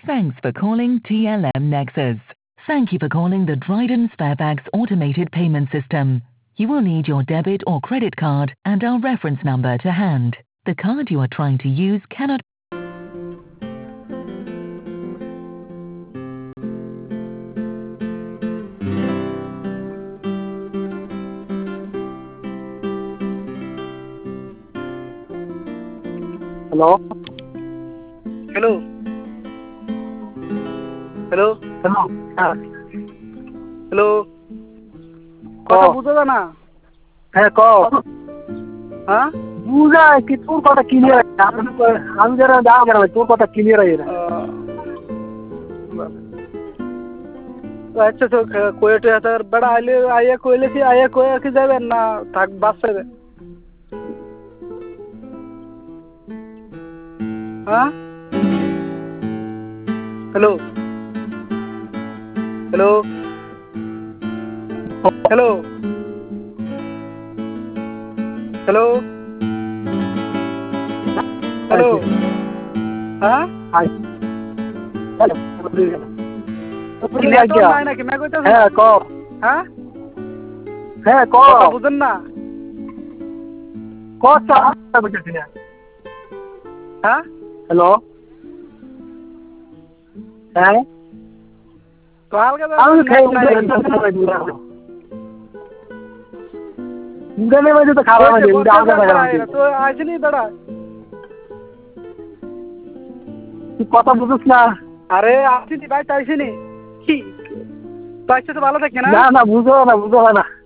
Thanks for calling TLM Nexus. Thank you for calling the Dryden Sparebags automated payment system. You will need your debit or credit card and our reference number to hand. The card you are trying to use cannot. Hello? Hello? Hello? Hello? Hello? কথা বুঝো না? হ্যাঁ কও। হ্যাঁ? বুঝা কি তোর কথা ক্লিয়ার আমি যারা যাও কেন তোর কথা ক্লিয়ার হয় না। আচ্ছা তো কোয়েটে হাতার বড় আইয়া কইলে কি আইয়া কইয়া কি যাবেন না থাক বাসে হ্যাঁ hello hello hello hello hello হ্যাঁ হ্যাঁ কও। হ্যাঁ হ্যাঁ কও। বুঝেন না কথা বুঝতেছি না। হ্যাঁ হ্যালো হ্যাঁ তো হালকা আমি খাই ইন্টারনে মধ্যে তো খাবার আছে তো আসেনি দাঁড়া তুই কথা বুঝিস না। আরে আসিনি ভাই আসিনি কি তো ভালো থাকে না না বুঝো না